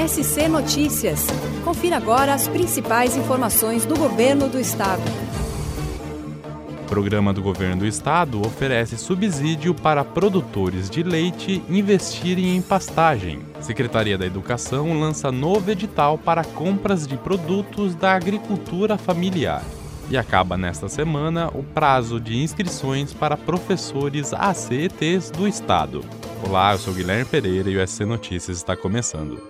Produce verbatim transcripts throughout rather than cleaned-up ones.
S C Notícias. Confira agora as principais informações do Governo do Estado. O Programa do Governo do Estado oferece subsídio para produtores de leite investirem em pastagem. Secretaria da Educação lança novo edital para compras de produtos da agricultura familiar. E acaba nesta semana o prazo de inscrições para professores A C E Ts do Estado. Olá, eu sou Guilherme Pereira e o S C Notícias está começando.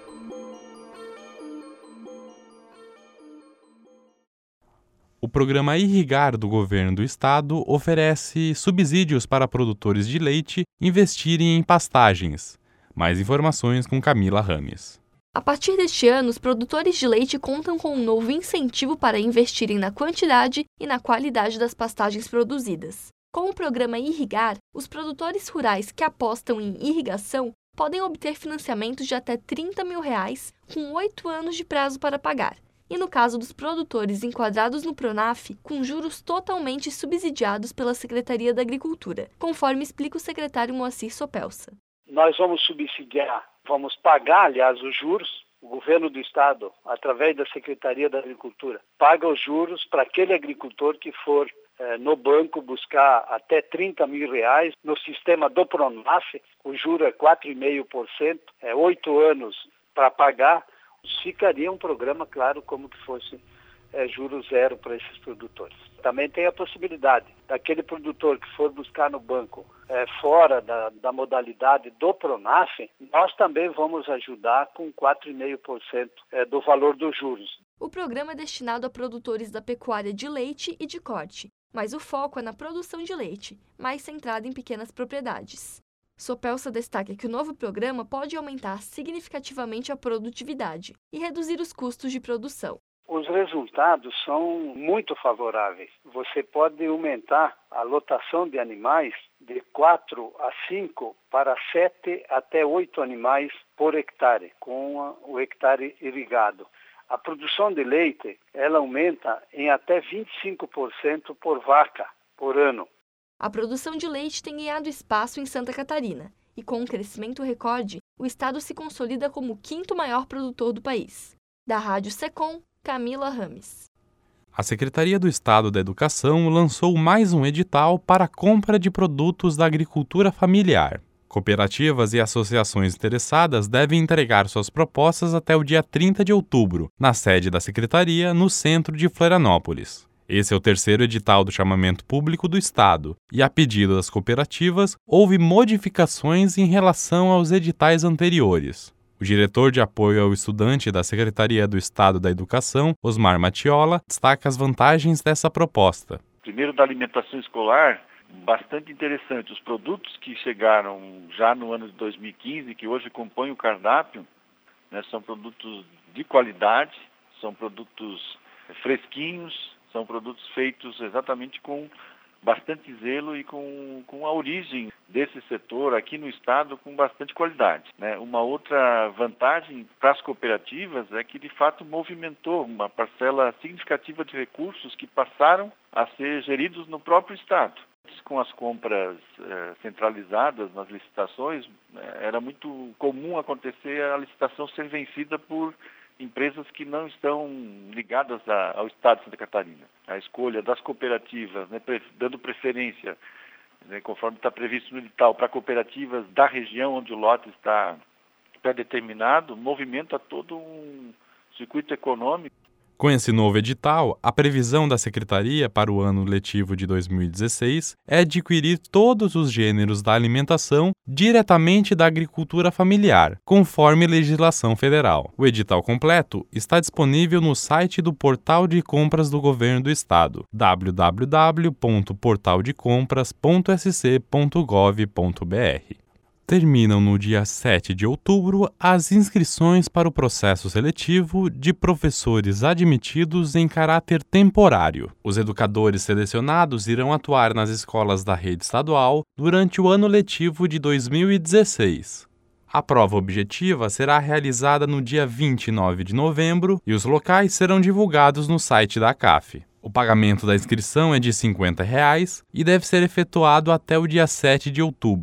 O programa Irrigar do Governo do Estado oferece subsídios para produtores de leite investirem em pastagens. Mais informações com Camila Rames. A partir deste ano, os produtores de leite contam com um novo incentivo para investirem na quantidade e na qualidade das pastagens produzidas. Com o programa Irrigar, os produtores rurais que apostam em irrigação podem obter financiamentos de até trinta mil reais, com oito anos de prazo para pagar. E no caso dos produtores enquadrados no Pronaf, com juros totalmente subsidiados pela Secretaria da Agricultura, conforme explica o secretário Moacir Sopelsa. Nós vamos subsidiar, vamos pagar, aliás, os juros. O governo do estado, através da Secretaria da Agricultura, paga os juros para aquele agricultor que for eh, no banco buscar até trinta mil reais. No sistema do Pronaf, o juro é quatro vírgula cinco por cento, é oito anos para pagar. Ficaria um programa, claro, como que fosse é, juro zero para esses produtores. Também tem a possibilidade daquele produtor que for buscar no banco é, fora da, da modalidade do Pronaf, nós também vamos ajudar com quatro vírgula cinco por cento é, do valor dos juros. O programa é destinado a produtores da pecuária de leite e de corte, mas o foco é na produção de leite, mais centrado em pequenas propriedades. Sopelsa destaca que o novo programa pode aumentar significativamente a produtividade e reduzir os custos de produção. Os resultados são muito favoráveis. Você pode aumentar a lotação de animais de quatro a cinco para sete até oito animais por hectare, com o hectare irrigado. A produção de leite ela aumenta em até vinte e cinco por cento por vaca por ano. A produção de leite tem ganhado espaço em Santa Catarina e, com um crescimento recorde, o estado se consolida como o quinto maior produtor do país. Da Rádio Secom, Camila Rames. A Secretaria do Estado da Educação lançou mais um edital para a compra de produtos da agricultura familiar. Cooperativas e associações interessadas devem entregar suas propostas até o dia trinta de outubro, na sede da Secretaria, no centro de Florianópolis. Esse é o terceiro edital do chamamento público do Estado, e a pedido das cooperativas, houve modificações em relação aos editais anteriores. O diretor de apoio ao estudante da Secretaria do Estado da Educação, Osmar Matiola, destaca as vantagens dessa proposta. Primeiro, da alimentação escolar, bastante interessante. Os produtos que chegaram já no ano de dois mil e quinze, que hoje compõem o cardápio, né, são produtos de qualidade, são produtos fresquinhos, são produtos feitos exatamente com bastante zelo e com, com a origem desse setor aqui no estado com bastante qualidade, né? Uma outra vantagem para as cooperativas é que, de fato, movimentou uma parcela significativa de recursos que passaram a ser geridos no próprio estado. Com as compras eh, centralizadas nas licitações, eh, era muito comum acontecer a licitação ser vencida por empresas que não estão ligadas a, ao Estado de Santa Catarina. A escolha das cooperativas, né, pre, dando preferência, né, conforme está previsto no edital, para cooperativas da região onde o lote está pré-determinado, movimenta todo um circuito econômico. Com esse novo edital, a previsão da Secretaria para o ano letivo de dois mil e dezesseis é adquirir todos os gêneros da alimentação diretamente da agricultura familiar, conforme legislação federal. O edital completo está disponível no site do Portal de Compras do Governo do Estado, w w w ponto portal de compras ponto s c ponto gov ponto b r. Terminam no dia sete de outubro as inscrições para o processo seletivo de professores admitidos em caráter temporário. Os educadores selecionados irão atuar nas escolas da rede estadual durante o ano letivo de dois mil e dezesseis. A prova objetiva será realizada no dia vinte e nove de novembro e os locais serão divulgados no site da C A F. O pagamento da inscrição é de cinquenta reais e deve ser efetuado até o dia sete de outubro.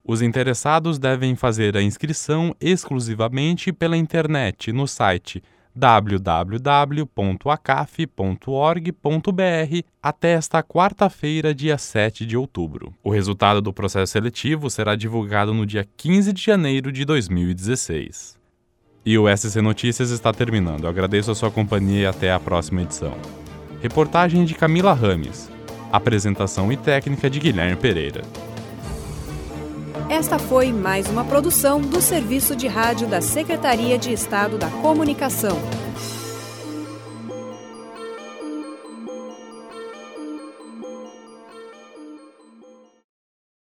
Os interessados devem fazer a inscrição exclusivamente pela internet no site w w w ponto a c a f ponto org ponto b r até esta quarta-feira, dia sete de outubro. O resultado do processo seletivo será divulgado no dia quinze de janeiro de dois mil e dezesseis. E o S C Notícias está terminando. Eu agradeço a sua companhia e até a próxima edição. Reportagem de Camila Rames. Apresentação e técnica de Guilherme Pereira. Esta foi mais uma produção do Serviço de Rádio da Secretaria de Estado da Comunicação.